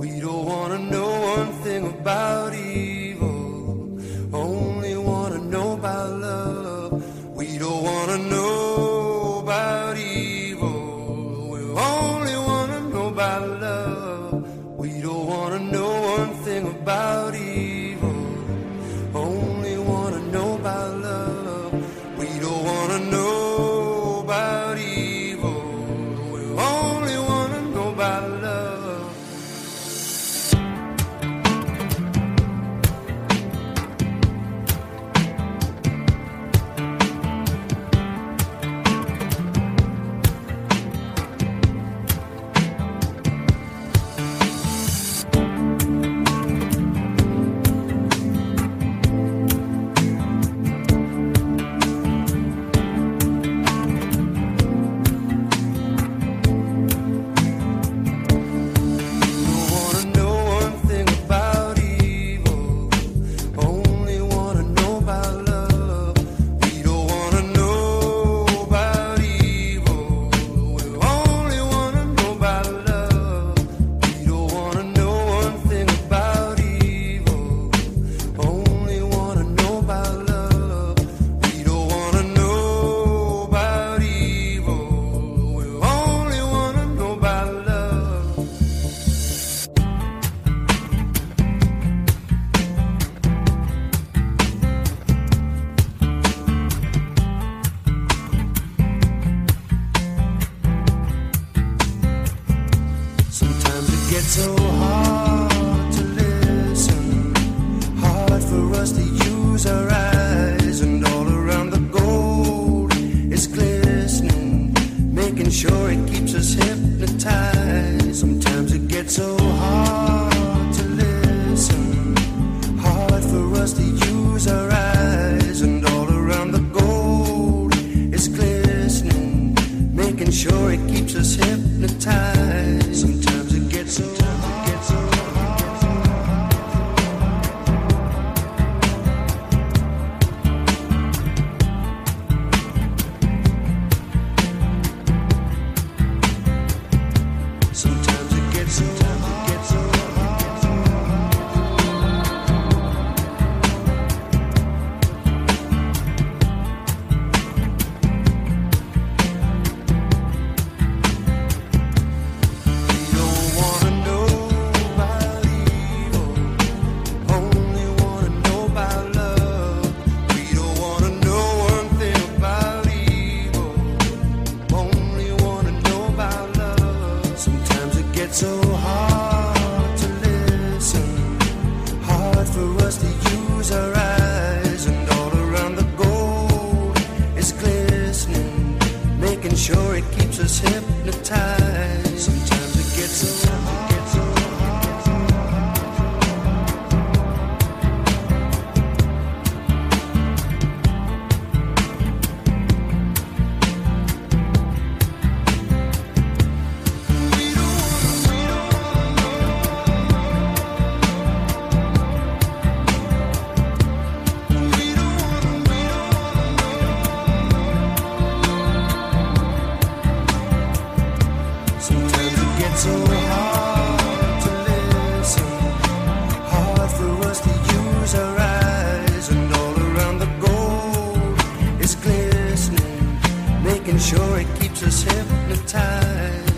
We don't wanna know one thing about evil, only wanna know about love. We don't wanna know about evil, we only wanna know about love. We don't wanna know one thing about evil, only wanna know about love. We don't wanna know about evil, we only wanna know about love. It's so hard to listen, hard for us to use our eyes, and all around the gold is glistening, making sure it keeps us hypnotized. Sometimes it gets so hard to listen, hard for us to use our eyes, and all around the gold is glistening, making sure it keeps us hypnotized. Sometimes it gets so hard. Sometimes it gets so so hard to listen, hard for us to use our eyes, and all around the gold is glistening, making sure it keeps us hypnotized. Sometimes it gets so hard. So hard to listen, hard for us to use our eyes, and all around the gold is glistening, making sure it keeps us hypnotized.